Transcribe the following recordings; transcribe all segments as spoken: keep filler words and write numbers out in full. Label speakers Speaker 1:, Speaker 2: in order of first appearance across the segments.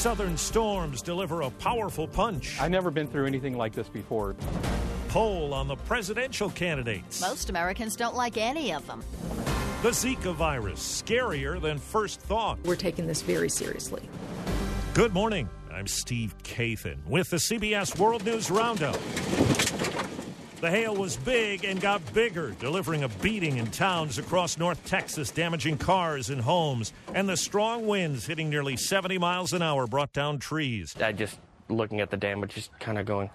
Speaker 1: Southern storms deliver a powerful punch.
Speaker 2: I've never been through anything like this before.
Speaker 1: Poll on the presidential candidates.
Speaker 3: Most Americans don't like any of them.
Speaker 1: The Zika virus, scarier than first thought.
Speaker 4: We're taking this very seriously.
Speaker 1: Good morning. I'm Steve Kathan with the C B S World News Roundup. The hail was big and got bigger, delivering a beating in towns across North Texas, damaging cars and homes. And the strong winds hitting nearly seventy miles an hour brought down trees.
Speaker 5: I just, looking at the damage, just kind of going,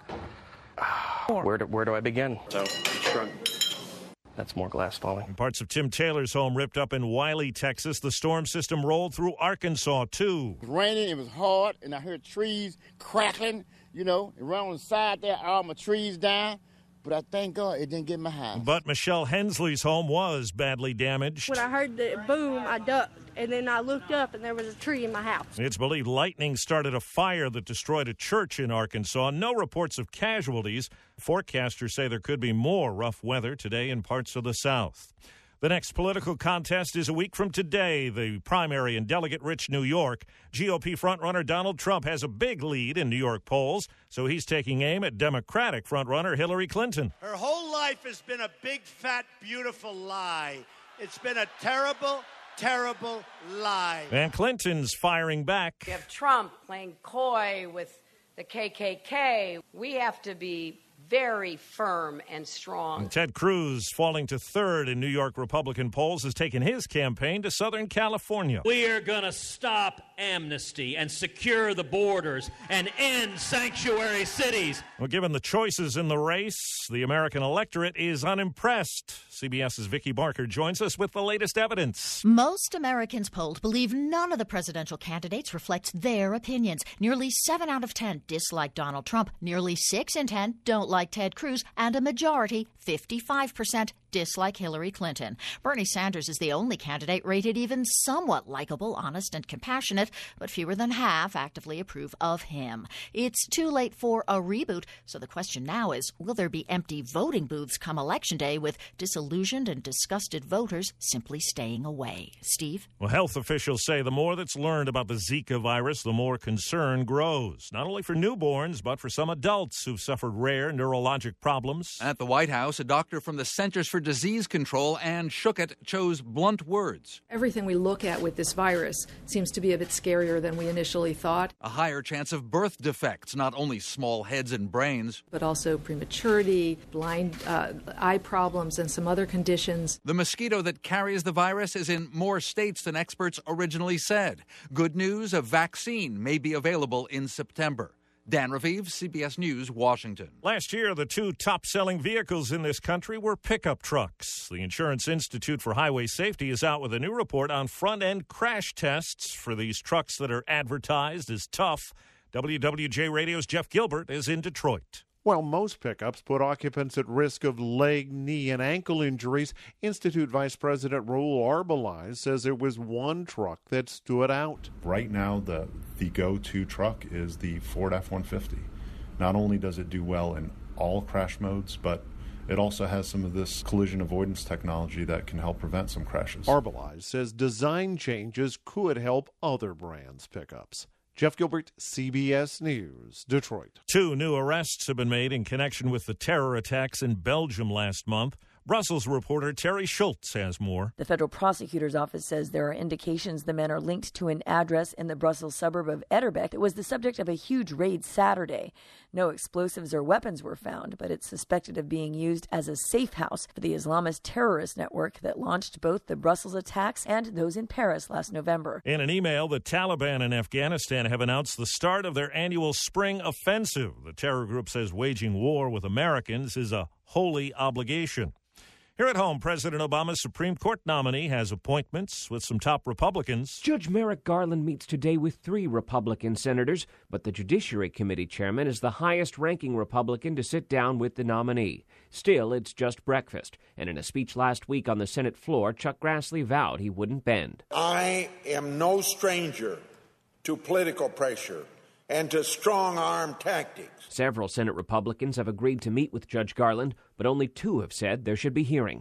Speaker 5: oh, where, do, where do I begin? So, shrug. That's more glass falling.
Speaker 1: Parts of Tim Taylor's home ripped up in Wiley, Texas. The storm system rolled through Arkansas, too.
Speaker 6: It was raining, it was hard, and I heard trees crackling, you know, around the side there, all my trees down. But I thank God it didn't get my house.
Speaker 1: But Michelle Hensley's home was badly damaged.
Speaker 7: When I heard the boom, I ducked, and then I looked up, and there was a tree in my house.
Speaker 1: It's believed lightning started a fire that destroyed a church in Arkansas. No reports of casualties. Forecasters say there could be more rough weather today in parts of the South. The next political contest is a week from today, the primary in delegate-rich New York. G O P frontrunner Donald Trump has a big lead in New York polls, so he's taking aim at Democratic frontrunner Hillary Clinton.
Speaker 8: Her whole life has been a big, fat, beautiful lie. It's been a terrible, terrible lie.
Speaker 1: And Clinton's firing back.
Speaker 9: We have Trump playing coy with the K K K. We have to be very firm and strong.
Speaker 1: And Ted Cruz, falling to third in New York Republican polls, has taken his campaign to Southern California.
Speaker 10: We are going to stop amnesty and secure the borders and end sanctuary cities.
Speaker 1: Well, given the choices in the race, the American electorate is unimpressed. CBS's Vicki Barker joins us with the latest evidence.
Speaker 3: Most Americans polled believe none of the presidential candidates reflects their opinions. Nearly seven out of ten dislike Donald Trump. Nearly six in ten don't like Ted Cruz, and a majority, fifty-five percent, dislike Hillary Clinton. Bernie Sanders is the only candidate rated even somewhat likable, honest, and compassionate, but fewer than half actively approve of him. It's too late for a reboot, so the question now is, will there be empty voting booths come Election Day with disillusioned and disgusted voters simply staying away? Steve?
Speaker 1: Well, health officials say the more that's learned about the Zika virus, the more concern grows, not only for newborns, but for some adults who've suffered rare neurologic problems.
Speaker 11: At the White House, a doctor from the Centers for Disease Control, Ann Schuchat, chose blunt words.
Speaker 4: Everything we look at with this virus seems to be a bit scarier than we initially thought.
Speaker 11: A higher chance of birth defects, not only small heads and brains,
Speaker 4: but also prematurity, blind uh, eye problems, and some other conditions.
Speaker 11: The mosquito that carries the virus is in more states than experts originally said. Good news, a vaccine may be available in September. Dan Raviv, C B S News, Washington.
Speaker 1: Last year, the two top-selling vehicles in this country were pickup trucks. The Insurance Institute for Highway Safety is out with a new report on front-end crash tests for these trucks that are advertised as tough. W W J Radio's Jeff Gilbert is in Detroit.
Speaker 12: While most pickups put occupants at risk of leg, knee, and ankle injuries, Institute Vice President Raul Arbelais says it was one truck that stood out.
Speaker 13: Right now, the, the go-to truck is the Ford F one fifty. Not only does it do well in all crash modes, but it also has some of this collision avoidance technology that can help prevent some crashes.
Speaker 12: Arbelais says design changes could help other brands' pickups. Jeff Gilbert, C B S News, Detroit.
Speaker 1: Two new arrests have been made in connection with the terror attacks in Belgium last month. Brussels reporter Terry Schultz has more.
Speaker 14: The federal prosecutor's office says there are indications the men are linked to an address in the Brussels suburb of Etterbeek that was the subject of a huge raid Saturday. No explosives or weapons were found, but it's suspected of being used as a safe house for the Islamist terrorist network that launched both the Brussels attacks and those in Paris last November.
Speaker 1: In an email, the Taliban in Afghanistan have announced the start of their annual spring offensive. The terror group says waging war with Americans is a holy obligation. Here at home, President Obama's Supreme Court nominee has appointments with some top Republicans.
Speaker 15: Judge Merrick Garland meets today with three Republican senators, but the Judiciary Committee chairman is the highest-ranking Republican to sit down with the nominee. Still, it's just breakfast, and in a speech last week on the Senate floor, Chuck Grassley vowed he wouldn't bend.
Speaker 16: I am no stranger to political pressure and to strong-arm tactics.
Speaker 15: Several Senate Republicans have agreed to meet with Judge Garland, but only two have said there should be hearings.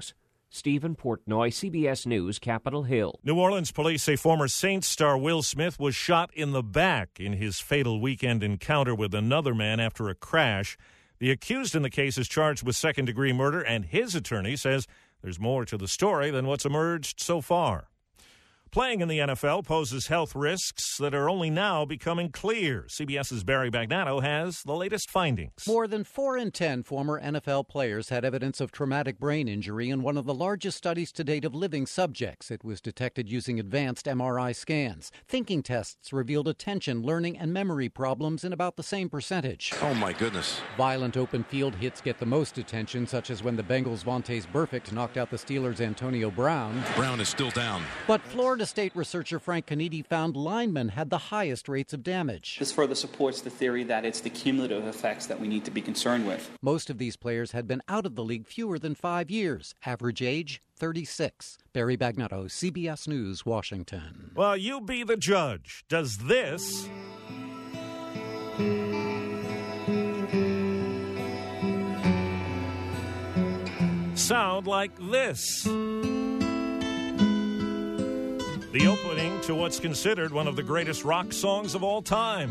Speaker 15: Stephen Portnoy, C B S News, Capitol Hill.
Speaker 1: New Orleans police say former Saints star Will Smith was shot in the back in his fatal weekend encounter with another man after a crash. The accused in the case is charged with second-degree murder, and his attorney says there's more to the story than what's emerged so far. Playing in the N F L poses health risks that are only now becoming clear. CBS's Barry Bagnano has the latest findings.
Speaker 17: More than four in ten former N F L players had evidence of traumatic brain injury in one of the largest studies to date of living subjects. It was detected using advanced M R I scans. Thinking tests revealed attention, learning, and memory problems in about the same percentage.
Speaker 18: Oh, my goodness.
Speaker 17: Violent open field hits get the most attention, such as when the Bengals' Vontaze Burfict knocked out the Steelers' Antonio Brown.
Speaker 18: Brown is still down.
Speaker 17: But Florida State researcher Frank Canidi found linemen had the highest rates of damage.
Speaker 19: This further supports the theory that it's the cumulative effects that we need to be concerned with.
Speaker 17: Most of these players had been out of the league fewer than five years. Average age, thirty-six. Barry Bagnano, C B S News, Washington.
Speaker 1: Well, you be the judge. Does this sound like this? The opening to what's considered one of the greatest rock songs of all time.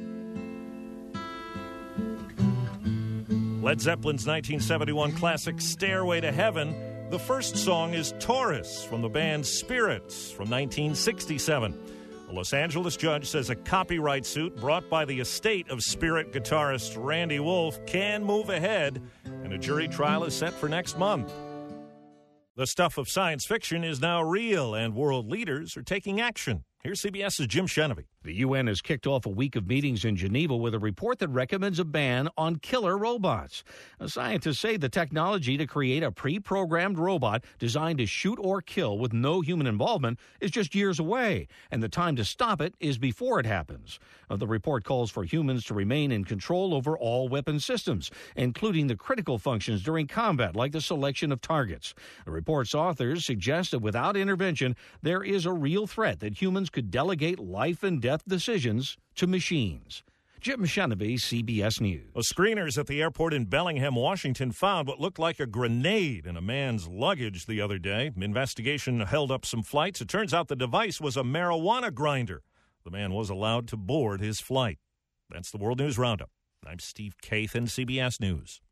Speaker 1: Led Zeppelin's nineteen seventy-one classic Stairway to Heaven. The first song is Taurus from the band Spirits from nineteen sixty-seven. A Los Angeles judge says a copyright suit brought by the estate of Spirit guitarist Randy Wolf can move ahead, and a jury trial is set for next month. The stuff of science fiction is now real, and world leaders are taking action. Here's CBS's Jim Shenevy.
Speaker 20: The U N has kicked off a week of meetings in Geneva with a report that recommends a ban on killer robots. Scientists say the technology to create a pre-programmed robot designed to shoot or kill with no human involvement is just years away, and the time to stop it is before it happens. The report calls for humans to remain in control over all weapon systems, including the critical functions during combat, like the selection of targets. The report's authors suggest that without intervention, there is a real threat that humans could delegate life and death decisions to machines. Jim Shenevy, C B S News.
Speaker 1: Well, screeners at the airport in Bellingham, Washington, found what looked like a grenade in a man's luggage the other day. Investigation held up some flights. It turns out the device was a marijuana grinder. The man was allowed to board his flight. That's the World News Roundup. I'm Steve Kathan, C B S News.